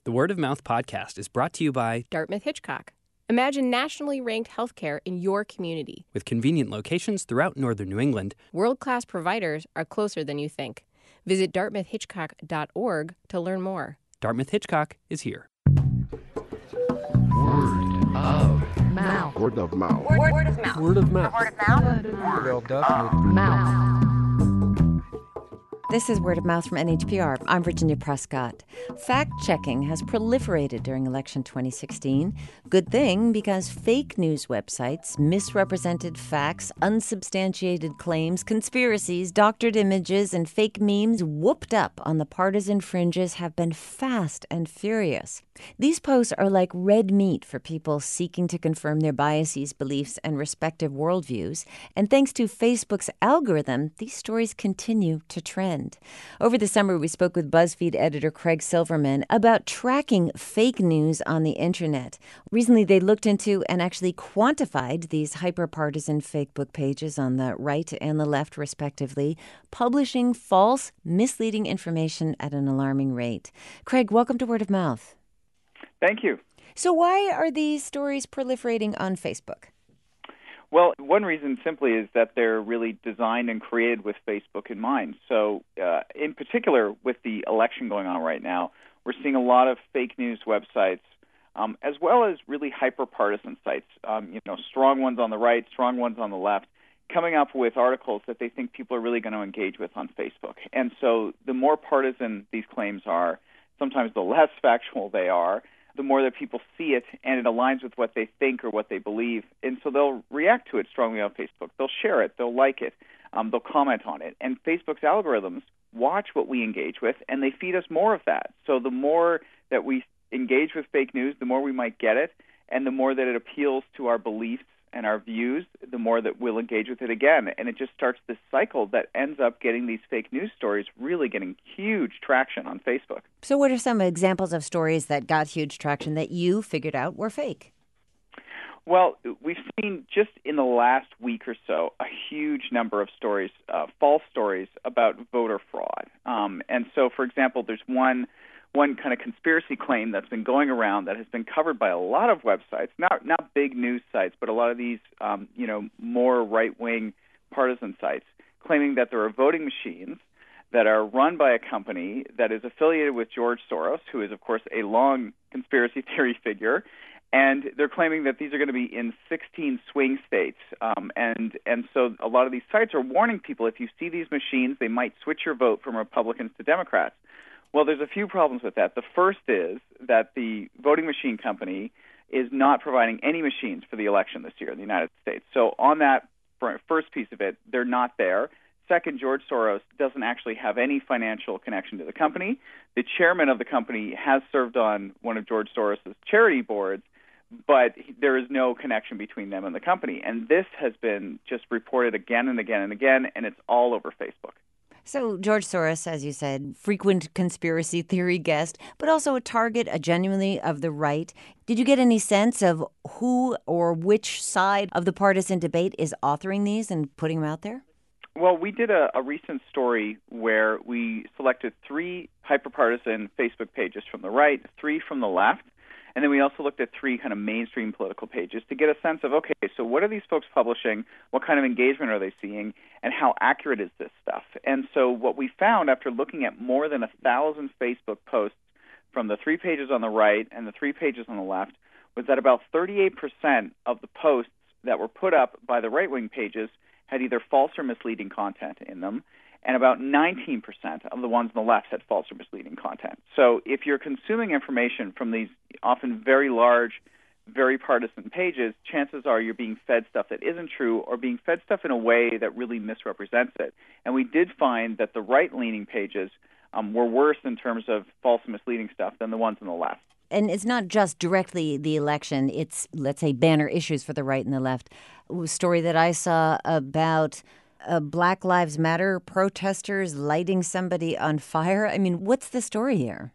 The Word of Mouth podcast is brought to you by Dartmouth Hitchcock. Imagine nationally ranked healthcare in your community. with convenient locations throughout northern New England. World-class providers are closer than you think. Visit dartmouthhitchcock.org to learn more. Dartmouth Hitchcock is here. Word of mouth. Word of mouth. Word of mouth. Word of mouth. Word of mouth. Mouth. This is Word of Mouth from NHPR. I'm Virginia Prescott. Fact-checking has proliferated during election 2016. Good thing, because fake news websites, misrepresented facts, unsubstantiated claims, conspiracies, doctored images, and fake memes whooped up on the partisan fringes have been fast and furious. These posts are like red meat for people seeking to confirm their biases, beliefs, and respective worldviews. And thanks to Facebook's algorithm, these stories continue to trend. Over the summer, we spoke with BuzzFeed editor Craig Silverman about tracking fake news on the internet. Recently, they looked into and actually quantified these hyper-partisan Facebook pages on the right and the left, respectively, publishing false, misleading information at an alarming rate. Craig, welcome to Word of Mouth. Thank you. So why are these stories proliferating on Facebook? Well, one reason simply is that they're really designed and created with Facebook in mind. So in particular, with the election going on right now, we're seeing a lot of fake news websites, as well as really hyper-partisan sites, strong ones on the right, strong ones on the left, coming up with articles that they think people are really going to engage with on Facebook. And so the more partisan these claims are, sometimes the less factual they are, the more that people see it, and it aligns with what they think or what they believe. And so they'll react to it strongly on Facebook. They'll share it. They'll like it. They'll comment on it. And Facebook's algorithms watch what we engage with, and they feed us more of that. So the more that we engage with fake news, the more we might get it, and the more that it appeals to our beliefs and our views, the more that we'll engage with it again. And it just starts this cycle that ends up getting these fake news stories really getting huge traction on Facebook. So what are some examples of stories that got huge traction that you figured out were fake? Well, we've seen just in the last week or so a huge number of stories, false stories about voter fraud. And so, for example, there's one kind of conspiracy claim that's been going around that has been covered by a lot of websites, not big news sites, but a lot of these, more right-wing partisan sites, claiming that there are voting machines that are run by a company that is affiliated with George Soros, who is, of course, a long conspiracy theory figure, and they're claiming that these are going to be in 16 swing states. And so a lot of these sites are warning people, if you see these machines, they might switch your vote from Republicans to Democrats. Well, there's a few problems with that. The first is that the voting machine company is not providing any machines for the election this year in the United States. So on that first piece of it, they're not there. Second, George Soros doesn't actually have any financial connection to the company. The chairman of the company has served on one of George Soros's charity boards, but there is no connection between them and the company. And this has been just reported again and again and again, and it's all over Facebook. So George Soros, as you said, frequent conspiracy theory guest, but also a target, genuinely of the right. Did you get any sense of who or which side of the partisan debate is authoring these and putting them out there? Well, we did a recent story where we selected 3 hyperpartisan Facebook pages from the right, 3 from the left, and then we also looked at 3 kind of mainstream political pages to get a sense of, okay, so what are these folks publishing? What kind of engagement are they seeing? And how accurate is this stuff? And so what we found after looking at more than 1,000 Facebook posts from the 3 pages on the right and the 3 pages on the left was that about 38% of the posts that were put up by the right-wing pages had either false or misleading content in them, and about 19% of the ones on the left had false or misleading content. So if you're consuming information from these often very large, very partisan pages, chances are you're being fed stuff that isn't true or being fed stuff in a way that really misrepresents it. And we did find that the right-leaning pages were worse in terms of false and misleading stuff than the ones on the left. And it's not just directly the election. It's, let's say, banner issues for the right and the left. A story that I saw about Black Lives Matter protesters lighting somebody on fire. I mean, what's the story here?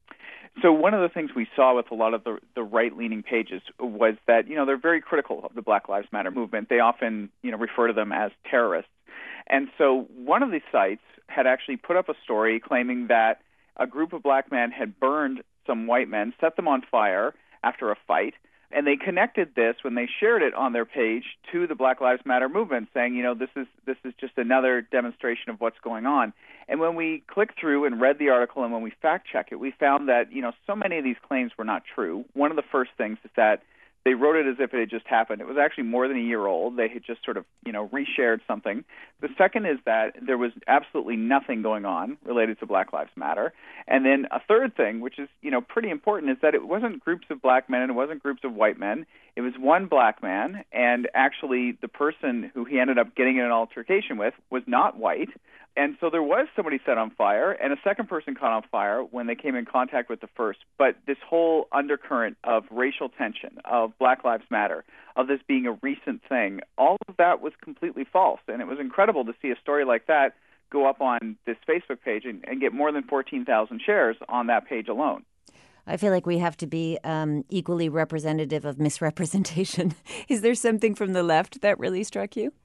So one of the things we saw with a lot of the right-leaning pages was that, they're very critical of the Black Lives Matter movement. They often, refer to them as terrorists. And so one of these sites had actually put up a story claiming that a group of black men had burned some white men, set them on fire after a fight, and they connected this when they shared it on their page to the Black Lives Matter movement, saying, this is just another demonstration of what's going on. And when we clicked through and read the article and when we fact-checked it, we found that, so many of these claims were not true. One of the first things is that they wrote it as if it had just happened. It was actually more than a year old. They had just sort of, reshared something. The second is that there was absolutely nothing going on related to Black Lives Matter. And then a third thing, which is, pretty important, is that it wasn't groups of black men and it wasn't groups of white men. It was one black man, and actually the person who he ended up getting in an altercation with was not white. And so there was somebody set on fire, and a second person caught on fire when they came in contact with the first. But this whole undercurrent of racial tension, of Black Lives Matter, of this being a recent thing, all of that was completely false. And it was incredible to see a story like that go up on this Facebook page and get more than 14,000 shares on that page alone. I feel like we have to be equally representative of misrepresentation. Is there something from the left that really struck you?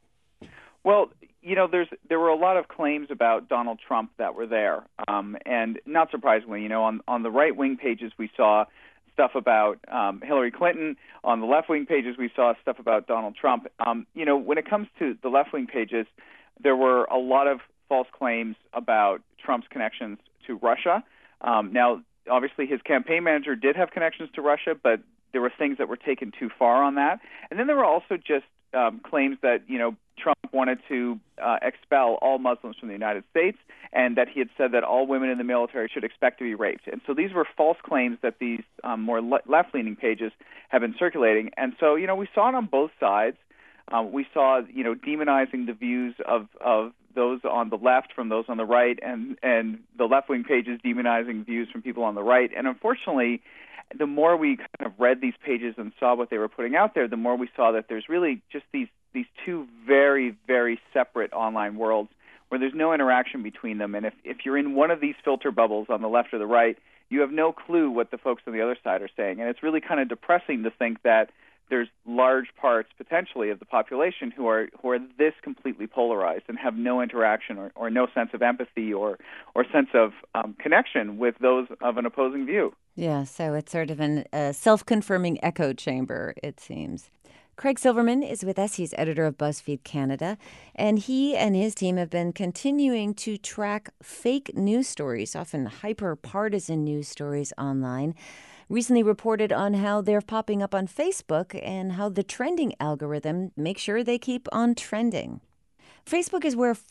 Well, there were a lot of claims about Donald Trump that were there. And not surprisingly, on the right-wing pages we saw stuff about Hillary Clinton. On the left-wing pages we saw stuff about Donald Trump. When it comes to the left-wing pages, there were a lot of false claims about Trump's connections to Russia. Now, obviously, his campaign manager did have connections to Russia, but there were things that were taken too far on that. And then there were also just claims that, Trump wanted to expel all Muslims from the United States, and that he had said that all women in the military should expect to be raped. And so these were false claims that these more left-leaning pages have been circulating. And so, we saw it on both sides. We saw, demonizing the views of those on the left from those on the right, and the left-wing pages demonizing views from people on the right. And unfortunately, the more we kind of read these pages and saw what they were putting out there, the more we saw that there's really just these two very, very separate online worlds where there's no interaction between them. And if you're in one of these filter bubbles on the left or the right, you have no clue what the folks on the other side are saying. And it's really kind of depressing to think that there's large parts potentially of the population who are this completely polarized and have no interaction or no sense of empathy or sense of connection with those of an opposing view. Yeah, so it's sort of a self-confirming echo chamber, it seems. Craig Silverman is with us. He's editor of BuzzFeed Canada, and he and his team have been continuing to track fake news stories, often hyper-partisan news stories online. Recently reported on how they're popping up on Facebook and how the trending algorithm makes sure they keep on trending. Facebook is where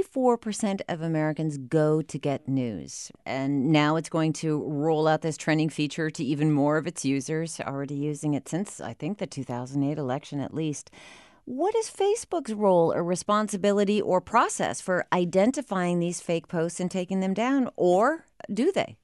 44% of Americans go to get news. And now it's going to roll out this trending feature to even more of its users, already using it since, I think, the 2008 election at least. What is Facebook's role or responsibility or process for identifying these fake posts and taking them down? Or do they?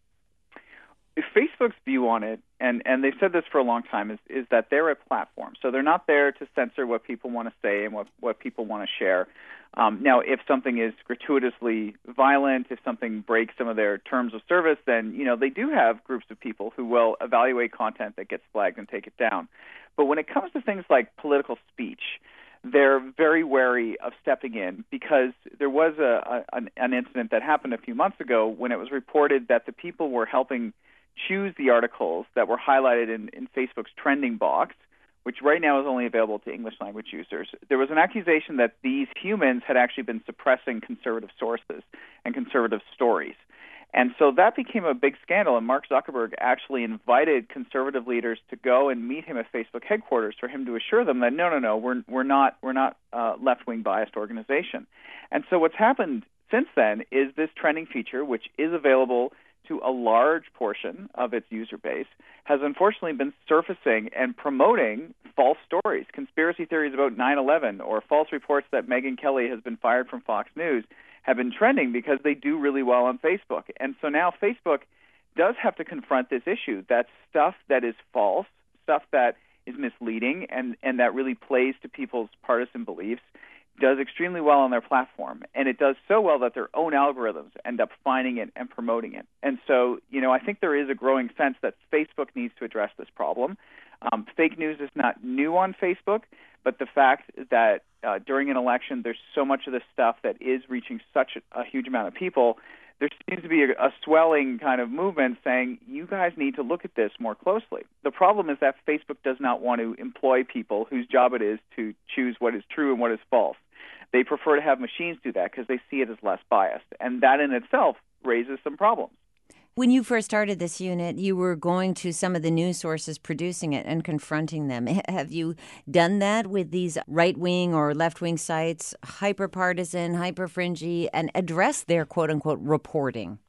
Facebook's view on it, and they've said this for a long time, is that they're a platform. So they're not there to censor what people want to say and what people want to share. Now, if something is gratuitously violent, if something breaks some of their terms of service, then, they do have groups of people who will evaluate content that gets flagged and take it down. But when it comes to things like political speech, they're very wary of stepping in because there was an incident that happened a few months ago when it was reported that the people were helping choose the articles that were highlighted in Facebook's trending box, which right now is only available to English language users. There was an accusation that these humans had actually been suppressing conservative sources and conservative stories. And so that became a big scandal, and Mark Zuckerberg actually invited conservative leaders to go and meet him at Facebook headquarters for him to assure them that no, we're not a left-wing biased organization. And so what's happened since then is this trending feature, which is available to a large portion of its user base, has unfortunately been surfacing and promoting false stories, conspiracy theories about 9/11, or false reports that Megyn Kelly has been fired from Fox News have been trending because they do really well on Facebook. And so now Facebook does have to confront this issue, that stuff that is false, stuff that is misleading and that really plays to people's partisan beliefs, does extremely well on their platform, and it does so well that their own algorithms end up finding it and promoting it. And so, I think there is a growing sense that Facebook needs to address this problem. Fake news is not new on Facebook, but the fact that during an election there's so much of this stuff that is reaching such a huge amount of people there seems to be a swelling kind of movement saying, you guys need to look at this more closely. The problem is that Facebook does not want to employ people whose job it is to choose what is true and what is false. They prefer to have machines do that because they see it as less biased, and that in itself raises some problems. When you first started this unit, you were going to some of the news sources producing it and confronting them. Have you done that with these right-wing or left-wing sites, hyper-partisan, hyper-fringy, and address their quote-unquote reporting?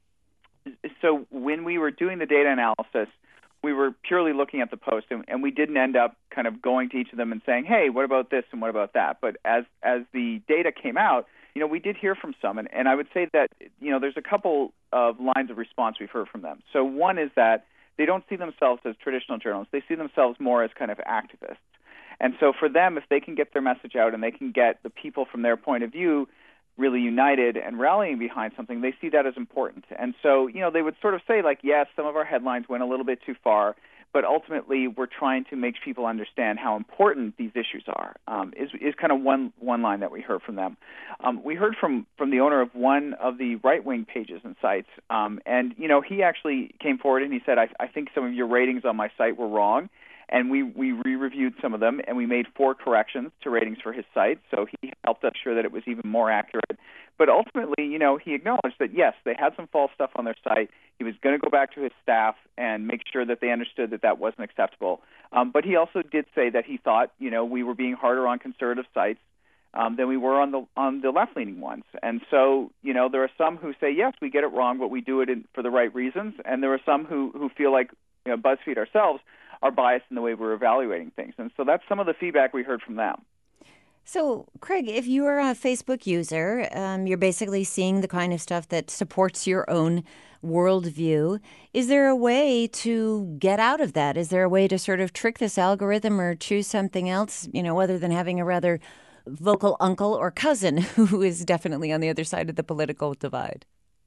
So when we were doing the data analysis, we were purely looking at the post, and we didn't end up kind of going to each of them and saying, hey, what about this and what about that? But as the data came out, we did hear from some, and I would say that, there's a couple of lines of response we've heard from them. So one is that they don't see themselves as traditional journalists. They see themselves more as kind of activists. And so for them, if they can get their message out and they can get the people from their point of view really united and rallying behind something, they see that as important. And so, they would sort of say, like, yes, some of our headlines went a little bit too far, but ultimately we're trying to make people understand how important these issues are, is kind of one line that we heard from them. We heard from the owner of one of the right-wing pages and sites, and, he actually came forward and he said, I think some of your ratings on my site were wrong, and we re-reviewed some of them, and we made 4 corrections to ratings for his site, so he helped us sure that it was even more accurate. But ultimately, he acknowledged that, yes, they had some false stuff on their site. He was going to go back to his staff and make sure that they understood that wasn't acceptable. But he also did say that he thought, we were being harder on conservative sites than we were on the left-leaning ones. And so, there are some who say, yes, we get it wrong, but we do it for the right reasons. And there are some who feel like BuzzFeed ourselves are biased in the way we're evaluating things. And so that's some of the feedback we heard from them. So, Craig, if you are a Facebook user, you're basically seeing the kind of stuff that supports your own worldview. Is there a way to get out of that? Is there a way to sort of trick this algorithm or choose something else, other than having a rather vocal uncle or cousin who is definitely on the other side of the political divide?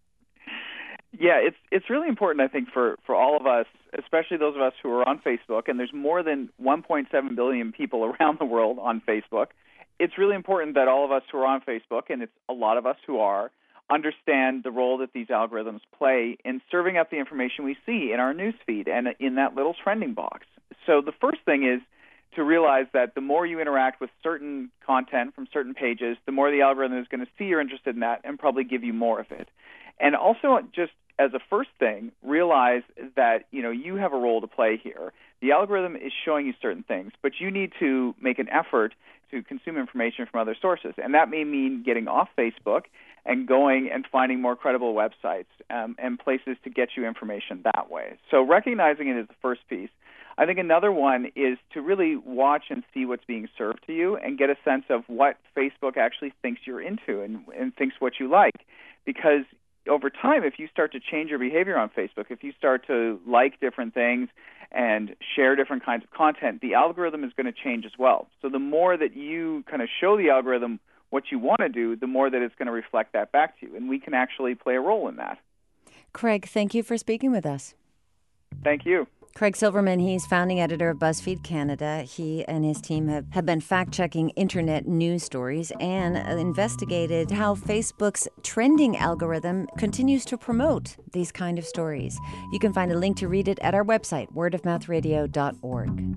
Yeah, it's really important, I think, for all of us, especially those of us who are on Facebook, and there's more than 1.7 billion people around the world on Facebook. It's really important that all of us who are on Facebook, and it's a lot of us who are, understand the role that these algorithms play in serving up the information we see in our newsfeed and in that little trending box. So the first thing is to realize that the more you interact with certain content from certain pages, the more the algorithm is going to see you're interested in that and probably give you more of it. And also, just as a first thing, realize that you have a role to play here. The algorithm is showing you certain things, but you need to make an effort to consume information from other sources. And that may mean getting off Facebook and going and finding more credible websites and places to get you information that way. So recognizing it is the first piece. I think another one is to really watch and see what's being served to you and get a sense of what Facebook actually thinks you're into and thinks what you like. Because over time, if you start to change your behavior on Facebook, if you start to like different things and share different kinds of content, the algorithm is going to change as well. So the more that you kind of show the algorithm what you want to do, the more that it's going to reflect that back to you. And we can actually play a role in that. Craig, thank you for speaking with us. Thank you. Craig Silverman, he's founding editor of BuzzFeed Canada. He and his team have been fact-checking internet news stories and investigated how Facebook's trending algorithm continues to promote these kind of stories. You can find a link to read it at our website, wordofmouthradio.org.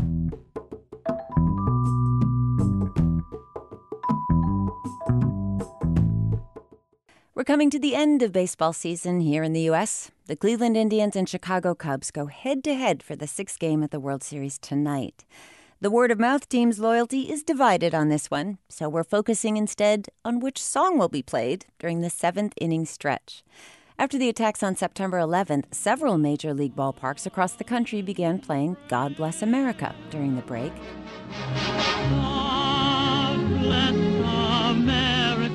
We're coming to the end of baseball season here in the U.S. The Cleveland Indians and Chicago Cubs go head-to-head for the 6th game at the World Series tonight. The Word of Mouth team's loyalty is divided on this one, so we're focusing instead on which song will be played during the 7th-inning stretch. After the attacks on September 11th, several major league ballparks across the country began playing God Bless America during the break. God bless America.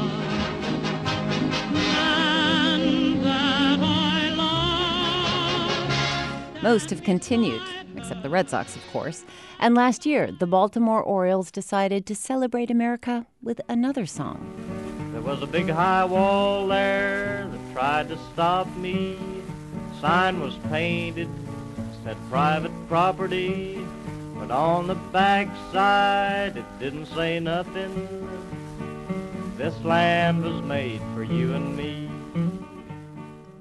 Most have continued, except the Red Sox, of course. And last year, the Baltimore Orioles decided to celebrate America with another song. There was a big high wall there that tried to stop me. The sign was painted, said private property, but on the back side it didn't say nothing. This land was made for you and me.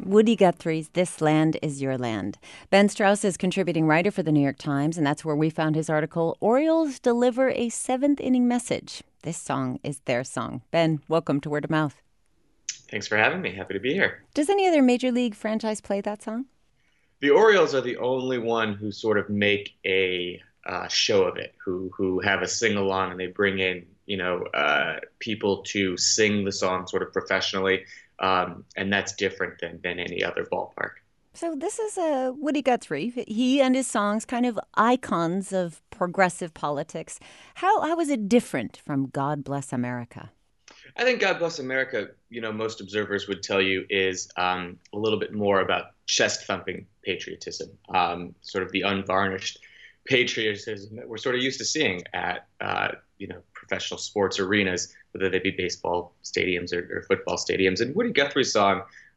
Woody Guthrie's This Land Is Your Land. Ben Strauss is contributing writer for the New York Times, and that's where we found his article, Orioles Deliver a Seventh-Inning Message. This song is their song. Ben, welcome to Word of Mouth. Thanks for having me. Happy to be here. Does any other Major League franchise play that song? The Orioles are the only one who sort of make a show of it, who have a sing-along, and they bring in, people to sing the song sort of professionally. And that's different than any other ballpark. So this is Woody Guthrie. He and his songs, kind of icons of progressive politics. How is it different from God Bless America? I think God Bless America, most observers would tell you is a little bit more about chest-thumping patriotism, sort of the unvarnished patriotism that we're sort of used to seeing at, professional sports arenas, whether they be baseball stadiums or football stadiums. And Woody Guthrie's song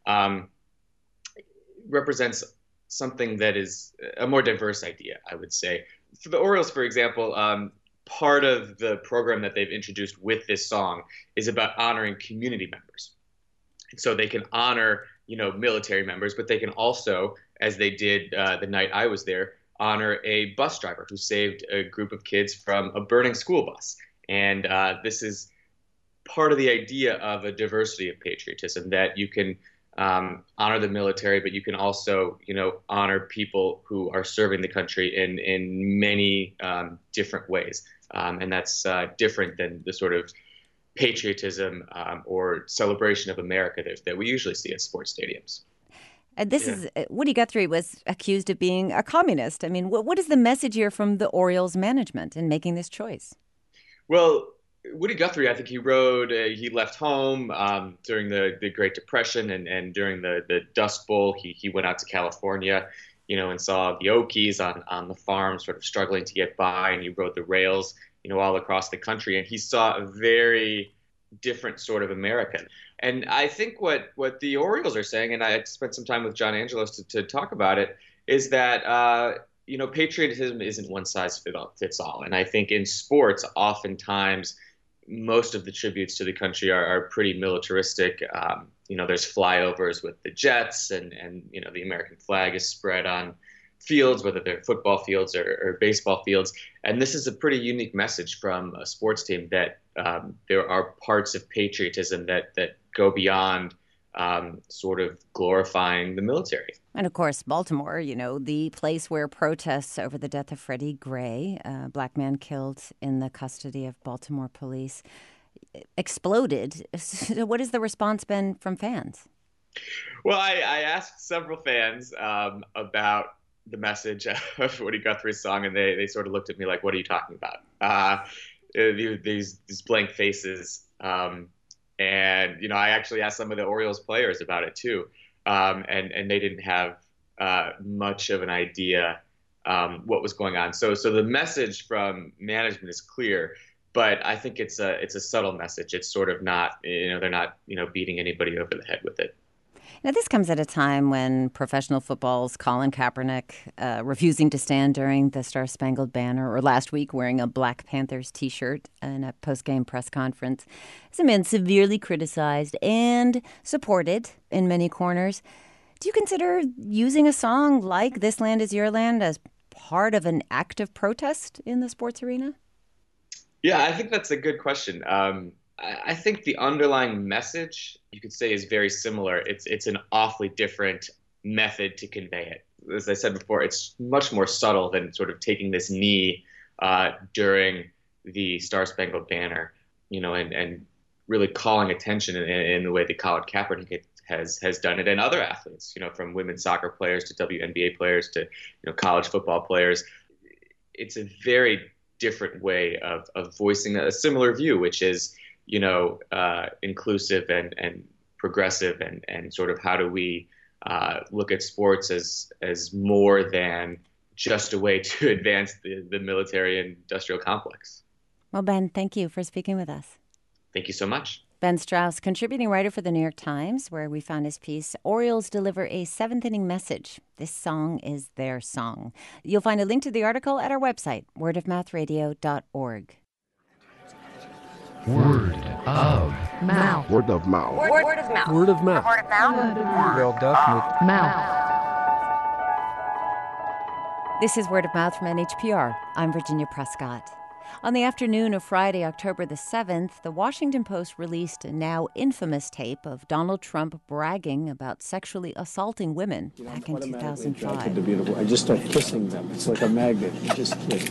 represents something that is a more diverse idea, I would say. For the Orioles, for example, part of the program that they've introduced with this song is about honoring community members. And so they can honor, military members, but they can also, as they did the night I was there, honor a bus driver who saved a group of kids from a burning school bus. And this is part of the idea of a diversity of patriotism, that you can honor the military, but you can also, honor people who are serving the country in many different ways. And that's different than the sort of patriotism or celebration of America that we usually see at sports stadiums. Woody Guthrie was accused of being a communist. I mean, what is the message here from the Orioles management in making this choice? Well, Woody Guthrie, I think he left home during the Great Depression and during the Dust Bowl. He went out to California, and saw the Okies on the farm sort of struggling to get by, and he rode the rails, all across the country. And he saw a very different sort of America. And I think what the Orioles are saying, and I spent some time with John Angelos to talk about it, is that patriotism isn't one size fits all. And I think in sports, oftentimes, most of the tributes to the country are pretty militaristic. There's flyovers with the jets, and the American flag is spread on fields, whether they're football fields or baseball fields. And this is a pretty unique message from a sports team that there are parts of patriotism that go beyond sort of glorifying the military. And of course, Baltimore, the place where protests over the death of Freddie Gray, a black man killed in the custody of Baltimore police, exploded. So what has the response been from fans? Well, I asked several fans about the message of Woody Guthrie's song, and they sort of looked at me like, what are you talking about? These blank faces. And, I actually asked some of the Orioles players about it too. And they didn't have much of an idea what was going on. So the message from management is clear, but I think it's a subtle message. It's sort of not, they're not, beating anybody over the head with it. Now, this comes at a time when professional football's Colin Kaepernick refusing to stand during the Star-Spangled Banner, or last week wearing a Black Panthers T-shirt in a post-game press conference, has been severely criticized and supported in many corners. Do you consider using a song like This Land Is Your Land as part of an act of protest in the sports arena? Yeah, I think that's a good question. I think the underlying message, you could say, is very similar. It's an awfully different method to convey it. As I said before, it's much more subtle than sort of taking this knee during the Star-Spangled Banner, and really calling attention in the way that Colin Kaepernick has done it, and other athletes, from women's soccer players to WNBA players to college football players. It's a very different way of voicing a similar view, which is inclusive and progressive, and sort of how do we look at sports as more than just a way to advance the military and industrial complex. Well, Ben, thank you for speaking with us. Thank you so much. Ben Strauss, contributing writer for the New York Times, where we found his piece, Orioles Deliver a Seventh-Inning Message. This song is their song. You'll find a link to the article at our website, wordofmouthradio.org. Word of mouth. Word of mouth. Word of mouth. Word of mouth. Wel duidelijk. Mouth. This is Word of Mouth from NHPR. I'm Virginia Prescott. On the afternoon of Friday, October the 7th, the Washington Post released a now infamous tape of Donald Trump bragging about sexually assaulting women back in 2005. I just start kissing them. It's like a magnet. You just kiss.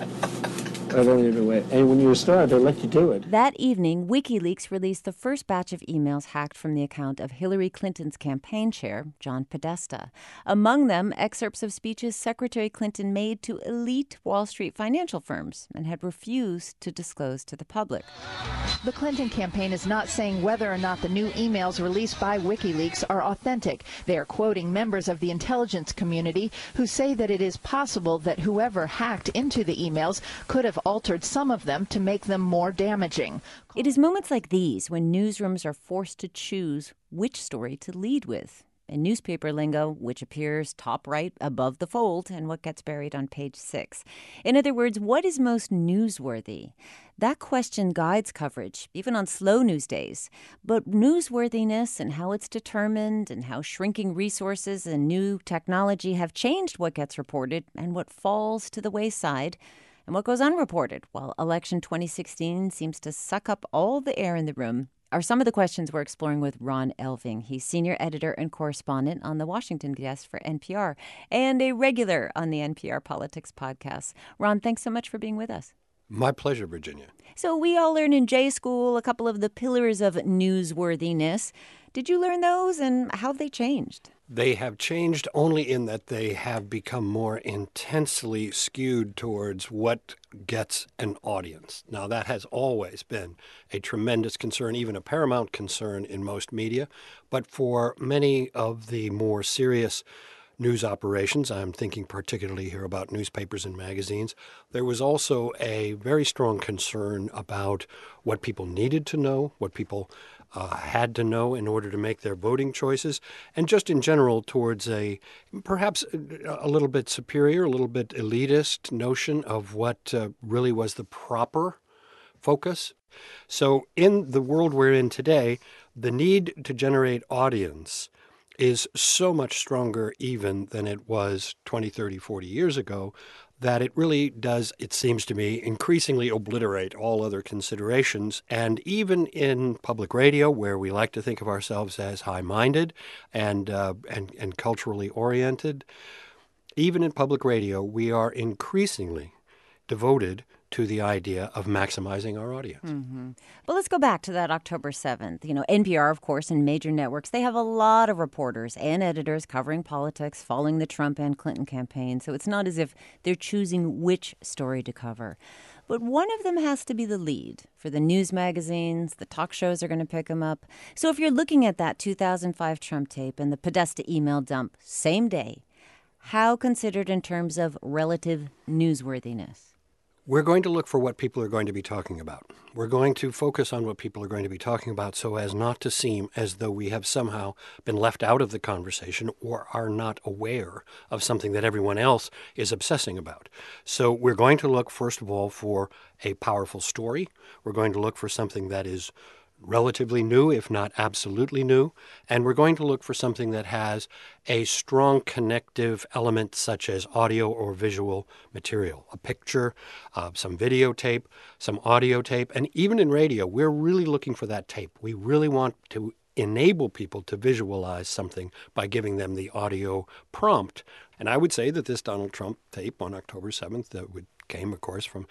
I don't even wait. And when you're a star, they let you do it. That evening, WikiLeaks released the first batch of emails hacked from the account of Hillary Clinton's campaign chair, John Podesta. Among them, excerpts of speeches Secretary Clinton made to elite Wall Street financial firms and had refused to disclose to the public. The Clinton campaign is not saying whether or not the new emails released by WikiLeaks are authentic. They are quoting members of the intelligence community who say that it is possible that whoever hacked into the emails could have altered some of them to make them more damaging. It is moments like these when newsrooms are forced to choose which story to lead with. In newspaper lingo, which appears top right above the fold and what gets buried on page 6. In other words, what is most newsworthy? That question guides coverage, even on slow news days. But newsworthiness and how it's determined and how shrinking resources and new technology have changed what gets reported and what falls to the wayside and what goes unreported, while election 2016 seems to suck up all the air in the room, are some of the questions we're exploring with Ron Elving. He's senior editor and correspondent on the Washington desk for NPR and a regular on the NPR Politics podcast. Ron, thanks so much for being with us. My pleasure, Virginia. So we all learn in J School a couple of the pillars of newsworthiness. Did you learn those, and how have they changed? They have changed only in that they have become more intensely skewed towards what gets an audience. Now, that has always been a tremendous concern, even a paramount concern in most media. But for many of the more serious news operations, I'm thinking particularly here about newspapers and magazines, there was also a very strong concern about what people needed to know, what people had to know in order to make their voting choices, and just in general towards a perhaps a little bit superior, a little bit elitist notion of what really was the proper focus. So in the world we're in today, the need to generate audience is so much stronger even than it was 20, 30, 40 years ago, that it really does, it seems to me, increasingly obliterate all other considerations. And even in public radio, where we like to think of ourselves as high-minded and culturally oriented, even in public radio, we are increasingly devoted to the idea of maximizing our audience. Mm-hmm. But let's go back to that October 7th. You know, NPR, of course, and major networks, they have a lot of reporters and editors covering politics, following the Trump and Clinton campaign. So it's not as if they're choosing which story to cover. But one of them has to be the lead. For the news magazines, the talk shows are going to pick them up. So if you're looking at that 2005 Trump tape and the Podesta email dump, same day, how considered in terms of relative newsworthiness? We're going to look for what people are going to be talking about. We're going to focus on what people are going to be talking about so as not to seem as though we have somehow been left out of the conversation or are not aware of something that everyone else is obsessing about. So we're going to look, first of all, for a powerful story. We're going to look for something that is relatively new, if not absolutely new, and we're going to look for something that has a strong connective element such as audio or visual material, a picture, some videotape, some audio tape, and even in radio, we're really looking for that tape. We really want to enable people to visualize something by giving them the audio prompt. And I would say that this Donald Trump tape on October 7th that came, of course, from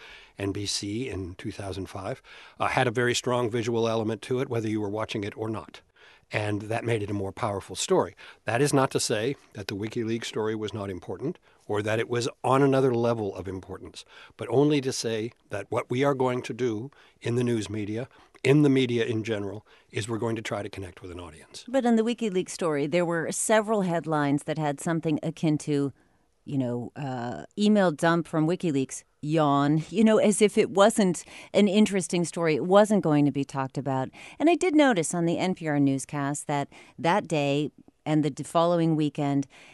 NBC in 2005, had a very strong visual element to it, whether you were watching it or not. And that made it a more powerful story. That is not to say that the WikiLeaks story was not important or that it was on another level of importance, but only to say that what we are going to do in the news media, in the media in general, is we're going to try to connect with an audience. But in the WikiLeaks story, there were several headlines that had something akin to, email dump from WikiLeaks, yawn, as if it wasn't an interesting story. It wasn't going to be talked about. And I did notice on the NPR newscast that day and the following weekend,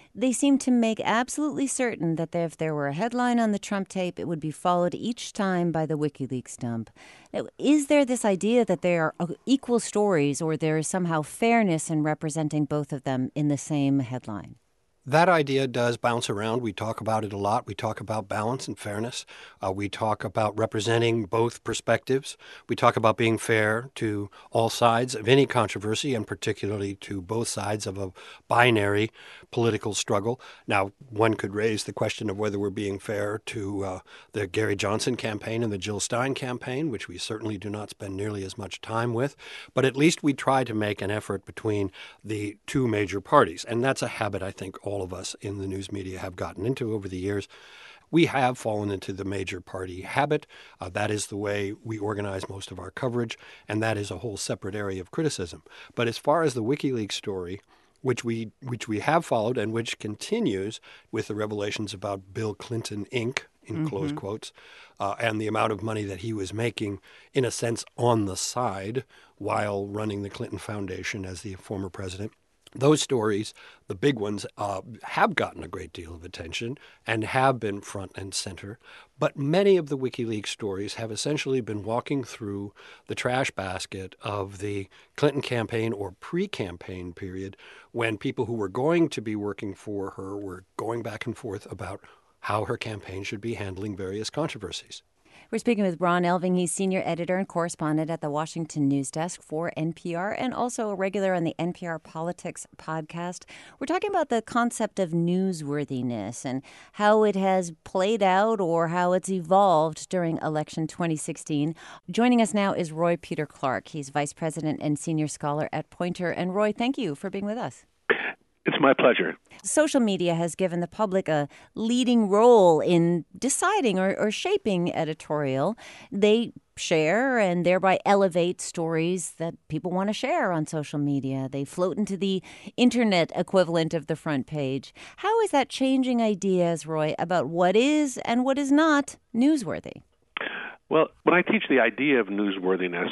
they seem to make absolutely certain that if there were a headline on the Trump tape, it would be followed each time by the WikiLeaks dump. Now, is there this idea that there are equal stories, or there is somehow fairness in representing both of them in the same headline? That idea does bounce around. We talk about it a lot. We talk about balance and fairness. We talk about representing both perspectives. We talk about being fair to all sides of any controversy, and particularly to both sides of a binary political struggle. Now, one could raise the question of whether we're being fair to the Gary Johnson campaign and the Jill Stein campaign, which we certainly do not spend nearly as much time with. But at least we try to make an effort between the two major parties. And that's a habit, I think, all of us in the news media have gotten into over the years. We have fallen into the major party habit. That is the way we organize most of our coverage, and that is a whole separate area of criticism. But as far as the WikiLeaks story, which we have followed and which continues with the revelations about Bill Clinton, Inc., in close quotes, and the amount of money that he was making, in a sense, on the side while running the Clinton Foundation as the former president. Those stories, the big ones, have gotten a great deal of attention and have been front and center. But many of the WikiLeaks stories have essentially been walking through the trash basket of the Clinton campaign or pre-campaign period, when people who were going to be working for her were going back and forth about how her campaign should be handling various controversies. We're speaking with Ron Elving. He's senior editor and correspondent at the Washington News Desk for NPR, and also a regular on the NPR Politics podcast. We're talking about the concept of newsworthiness and how it has played out or how it's evolved during election 2016. Joining us now is Roy Peter Clark. He's vice president and senior scholar at Poynter. And Roy, thank you for being with us. It's my pleasure. Social media has given the public a leading role in deciding or shaping editorial. They share and thereby elevate stories that people want to share on social media. They float into the internet equivalent of the front page. How is that changing ideas, Roy, about what is and what is not newsworthy? Well, when I teach the idea of newsworthiness,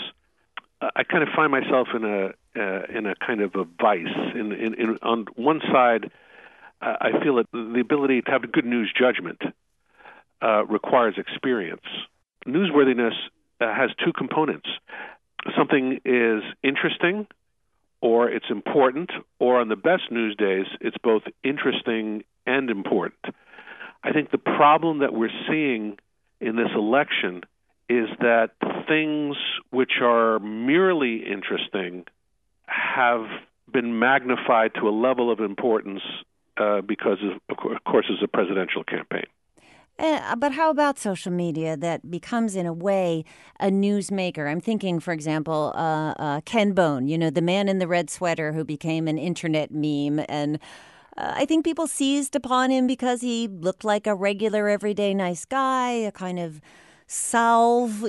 I kind of find myself in a kind of a vice. On one side, I feel that the ability to have a good news judgment requires experience. Newsworthiness has two components. Something is interesting, or it's important, or on the best news days, it's both interesting and important. I think the problem that we're seeing in this election is that things which are merely interesting have been magnified to a level of importance because, of course, it's a presidential campaign. But how about social media that becomes, in a way, a newsmaker? I'm thinking, for example, Ken Bone, the man in the red sweater who became an internet meme. And I think people seized upon him because he looked like a regular, everyday, nice guy, a kind of salve,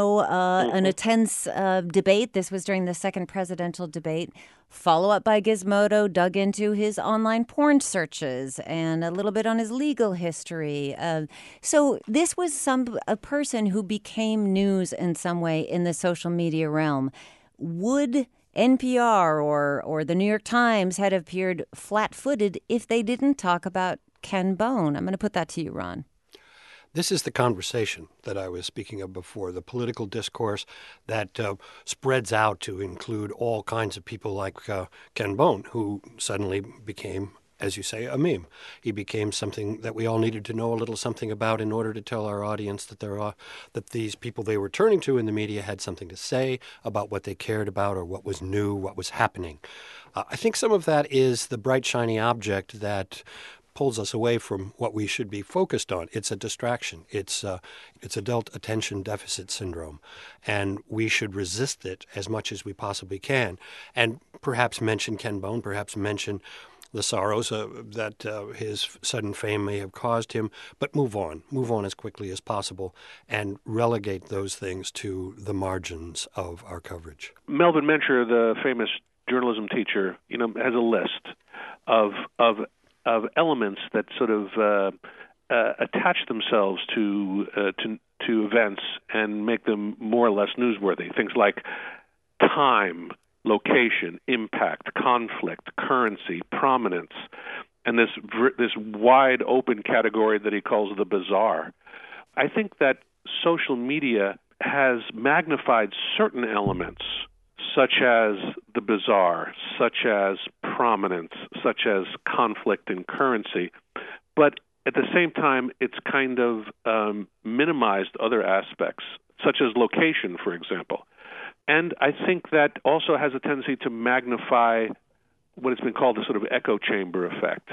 an intense debate. This was during the second presidential debate. Follow up by Gizmodo dug into his online porn searches and a little bit on his legal history. So this was a person who became news in some way in the social media realm. Would NPR or the New York Times had appeared flat-footed if they didn't talk about Ken Bone? I'm going to put that to you, Ron. This is the conversation that I was speaking of before, the political discourse that spreads out to include all kinds of people like Ken Bone, who suddenly became, as you say, a meme. He became something that we all needed to know a little something about in order to tell our audience that these people they were turning to in the media had something to say about what they cared about or what was new, what was happening. I think some of that is the bright, shiny object that pulls us away from what we should be focused on. It's a distraction. It's adult attention deficit syndrome, and we should resist it as much as we possibly can. And perhaps mention Ken Bone, perhaps mention the sorrows that his sudden fame may have caused him, but move on as quickly as possible and relegate those things to the margins of our coverage. Melvin Mencher, the famous journalism teacher, has a list of elements that sort of attach themselves to events and make them more or less newsworthy. Things like time, location, impact, conflict, currency, prominence, and this wide open category that he calls the bizarre. I think that social media has magnified certain elements, such as the bizarre, such as prominence, such as conflict and currency, but at the same time, it's kind of minimized other aspects, such as location, for example. And I think that also has a tendency to magnify what has been called the sort of echo chamber effect.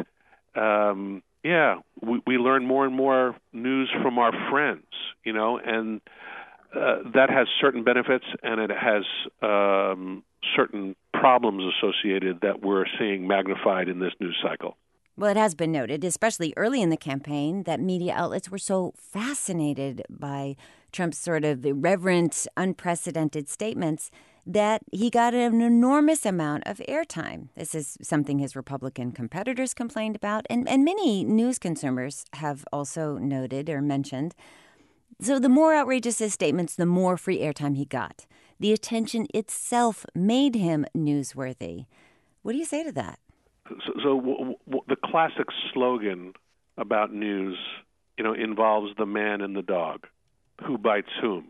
We learn more and more news from our friends, and that has certain benefits, and it has certain problems associated that we're seeing magnified in this news cycle. Well, it has been noted, especially early in the campaign, that media outlets were so fascinated by Trump's sort of irreverent, unprecedented statements that he got an enormous amount of airtime. This is something his Republican competitors complained about, and many news consumers have also noted or mentioned. So the more outrageous his statements, the more free airtime he got. The attention itself made him newsworthy. What do you say to that? So the classic slogan about news, involves the man and the dog. Who bites whom?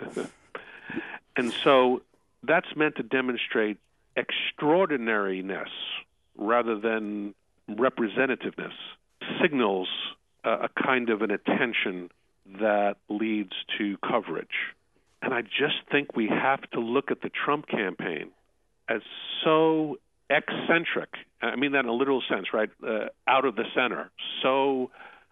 And so that's meant to demonstrate extraordinariness rather than representativeness. Signals a kind of an attention that leads to coverage. And I just think we have to look at the Trump campaign as so eccentric. I mean that in a literal sense, right? Out of the center. So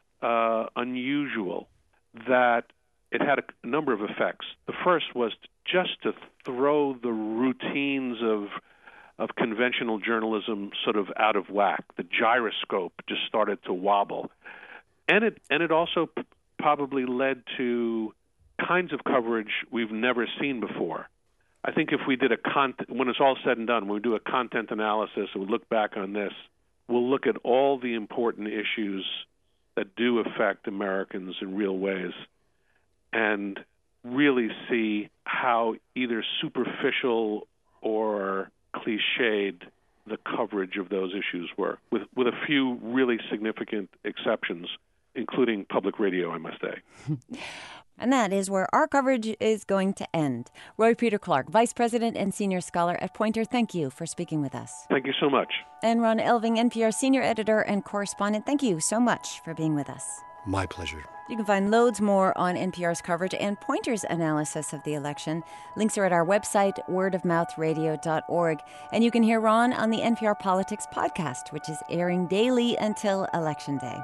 unusual that it had a number of effects. The first was just to throw the routines of conventional journalism sort of out of whack. The gyroscope just started to wobble. And it also probably led to kinds of coverage we've never seen before. I think if we did when it's all said and done, when we do a content analysis and we look back on this, we'll look at all the important issues that do affect Americans in real ways and really see how either superficial or cliched the coverage of those issues were, with a few really significant exceptions, including public radio, I must say. And that is where our coverage is going to end. Roy Peter Clark, Vice President and Senior Scholar at Poynter, thank you for speaking with us. Thank you so much. And Ron Elving, NPR Senior Editor and Correspondent, thank you so much for being with us. My pleasure. You can find loads more on NPR's coverage and Poynter's analysis of the election. Links are at our website, wordofmouthradio.org. And you can hear Ron on the NPR Politics podcast, which is airing daily until Election Day.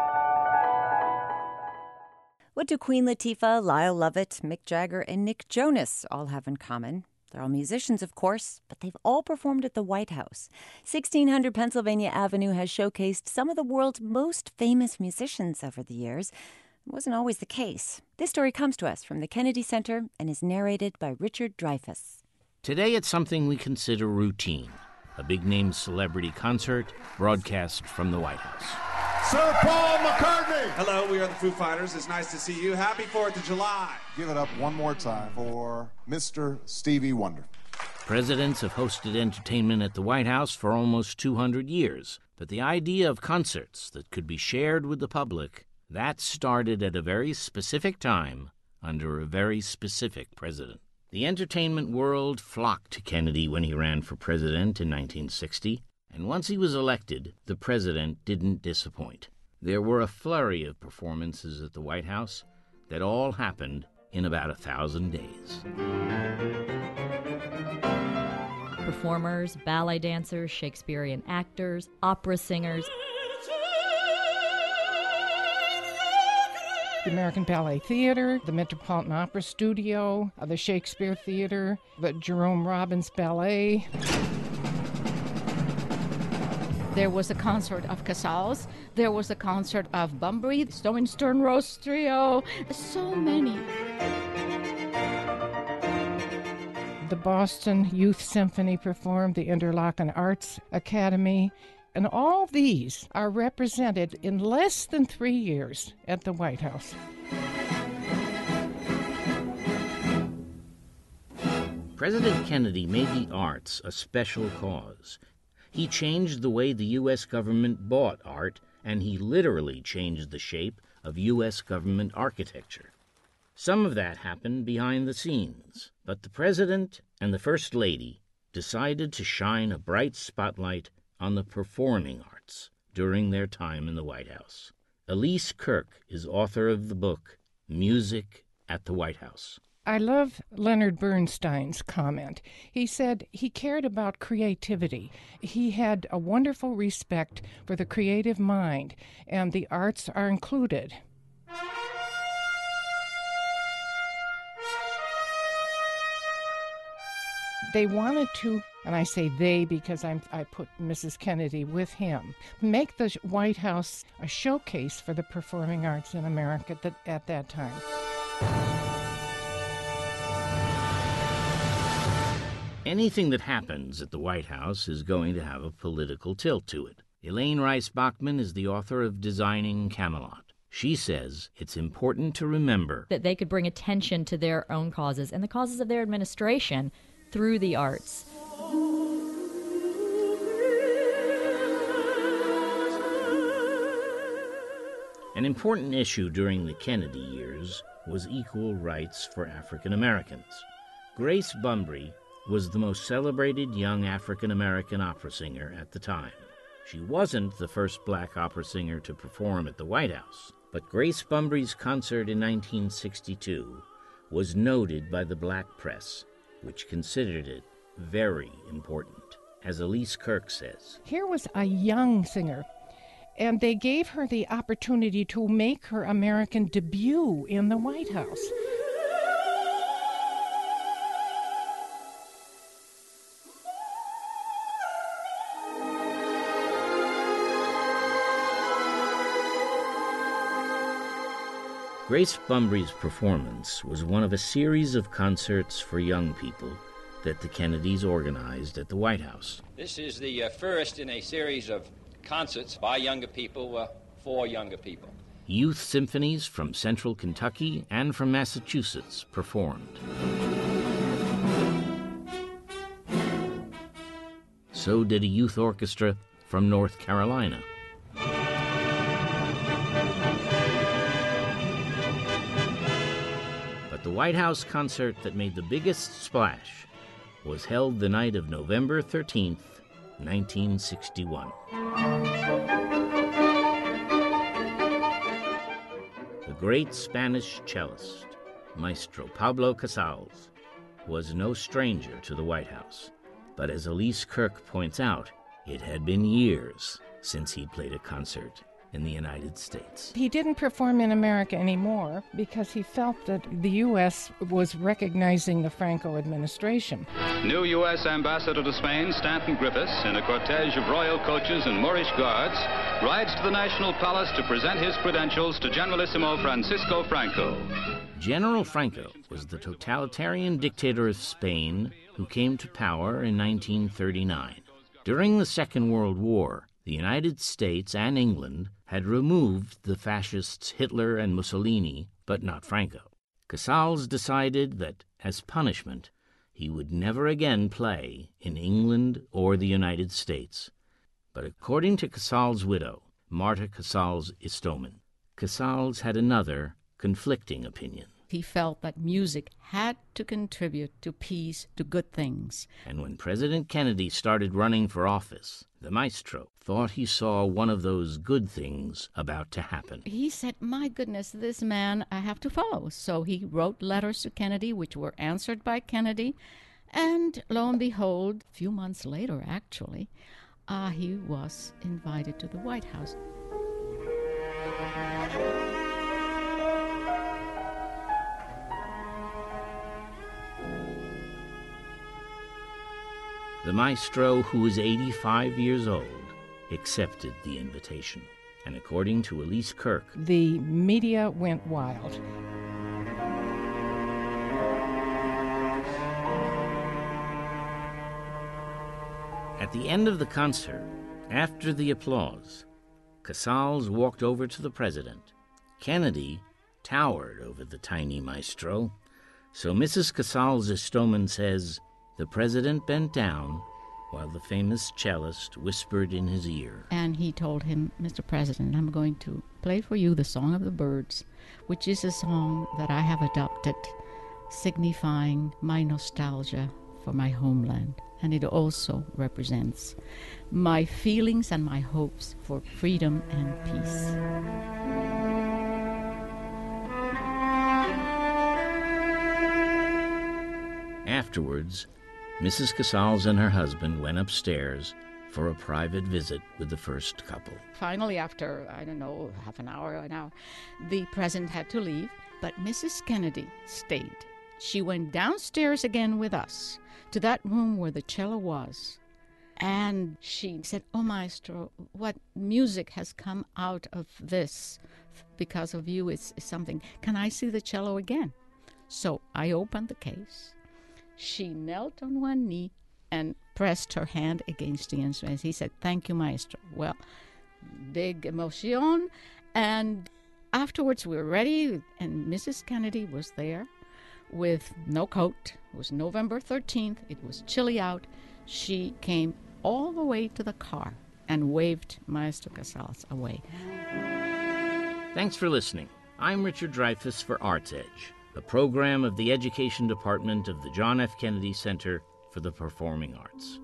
What do Queen Latifah, Lyle Lovett, Mick Jagger, and Nick Jonas all have in common? They're all musicians, of course, but they've all performed at the White House. 1600 Pennsylvania Avenue has showcased some of the world's most famous musicians over the years. It wasn't always the case. This story comes to us from the Kennedy Center and is narrated by Richard Dreyfuss. Today it's something we consider routine. A big-name celebrity concert broadcast from the White House. Sir Paul McCartney! Hello, we are the Foo Fighters. It's nice to see you. Happy 4th of July. Give it up one more time for Mr. Stevie Wonder. Presidents have hosted entertainment at the White House for almost 200 years, but the idea of concerts that could be shared with the public, that started at a very specific time under a very specific president. The entertainment world flocked to Kennedy when he ran for president in 1960. And once he was elected, the president didn't disappoint. There were a flurry of performances at the White House that all happened in about 1,000 days. Performers, ballet dancers, Shakespearean actors, opera singers. The American Ballet Theater, the Metropolitan Opera Studio, the Shakespeare Theater, the Jerome Robbins Ballet. There was a concert of Casals. There was a concert of Bunbury, Stone Stern Rose Trio. So many. The Boston Youth Symphony performed, the Interlochen Arts Academy. And all these are represented in less than 3 years at the White House. President Kennedy made the arts a special cause. He changed the way the U.S. government bought art, and he literally changed the shape of U.S. government architecture. Some of that happened behind the scenes, but the President and the First Lady decided to shine a bright spotlight on the performing arts during their time in the White House. Elise Kirk is author of the book Music at the White House. I love Leonard Bernstein's comment. He said he cared about creativity. He had a wonderful respect for the creative mind, and the arts are included. They wanted to, and I say they because I put Mrs. Kennedy with him, make the White House a showcase for the performing arts in America at that time. Anything that happens at the White House is going to have a political tilt to it. Elaine Rice Bachman is the author of Designing Camelot. She says it's important to remember that they could bring attention to their own causes and the causes of their administration through the arts. An important issue during the Kennedy years was equal rights for African Americans. Grace Bumbry was the most celebrated young African American opera singer at the time. She wasn't the first black opera singer to perform at the White House, but Grace Bumbry's concert in 1962 was noted by the black press, which considered it very important, as Elise Kirk says. Here was a young singer, and they gave her the opportunity to make her American debut in the White House. Grace Bumbry's performance was one of a series of concerts for young people that the Kennedys organized at the White House. This is the first in a series of concerts by younger people for younger people. Youth symphonies from central Kentucky and from Massachusetts performed. So did a youth orchestra from North Carolina. The White House concert that made the biggest splash was held the night of November 13th, 1961. The great Spanish cellist, Maestro Pablo Casals, was no stranger to the White House. But as Elise Kirk points out, it had been years since he played a concert in the United States. He didn't perform in America anymore because he felt that the U.S. was recognizing the Franco administration. New U.S. Ambassador to Spain, Stanton Griffiths, in a cortege of royal coaches and Moorish guards, rides to the National Palace to present his credentials to Generalissimo Francisco Franco. General Franco was the totalitarian dictator of Spain who came to power in 1939. During the Second World War, the United States and England had removed the fascists Hitler and Mussolini, but not Franco. Casals decided that, as punishment, he would never again play in England or the United States. But according to Casals' widow, Marta Casals Istomin, Casals had another conflicting opinion. He felt that music had to contribute to peace, to good things. And when President Kennedy started running for office, the maestro thought he saw one of those good things about to happen. He said, my goodness, this man I have to follow. So he wrote letters to Kennedy, which were answered by Kennedy. And lo and behold, a few months later, actually, he was invited to the White House. The maestro, who was 85 years old, accepted the invitation. And according to Elise Kirk, the media went wild. At the end of the concert, after the applause, Casals walked over to the president. Kennedy towered over the tiny maestro. So Mrs. Casals Istomin says, the president bent down while the famous cellist whispered in his ear. And he told him, Mr. President, I'm going to play for you the Song of the Birds, which is a song that I have adopted, signifying my nostalgia for my homeland. And it also represents my feelings and my hopes for freedom and peace. Afterwards, Mrs. Casals and her husband went upstairs for a private visit with the first couple. Finally, after, half an hour, the president had to leave, but Mrs. Kennedy stayed. She went downstairs again with us to that room where the cello was. And she said, "Oh, Maestro, what music has come out of this because of you is something. Can I see the cello again?" So I opened the case. She knelt on one knee and pressed her hand against the instrument. He said, "Thank you, Maestro." Well, big emotion. And afterwards we were ready, and Mrs. Kennedy was there with no coat. It was November 13th. It was chilly out. She came all the way to the car and waved Maestro Casals away. Thanks for listening. I'm Richard Dreyfuss for Arts Edge, a program of the Education Department of the John F. Kennedy Center for the Performing Arts.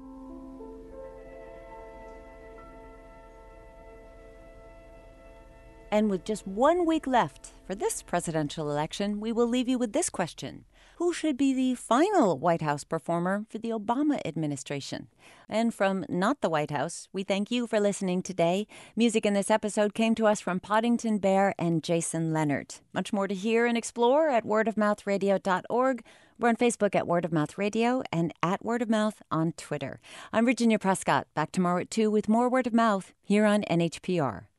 And with just 1 week left for this presidential election, we will leave you with this question. Who should be the final White House performer for the Obama administration? And from Not the White House, we thank you for listening today. Music in this episode came to us from Poddington Bear and Jason Leonard. Much more to hear and explore at wordofmouthradio.org. We're on Facebook at Word of Mouth Radio and at Word of Mouth on Twitter. I'm Virginia Prescott. Back tomorrow at 2 with more Word of Mouth here on NHPR.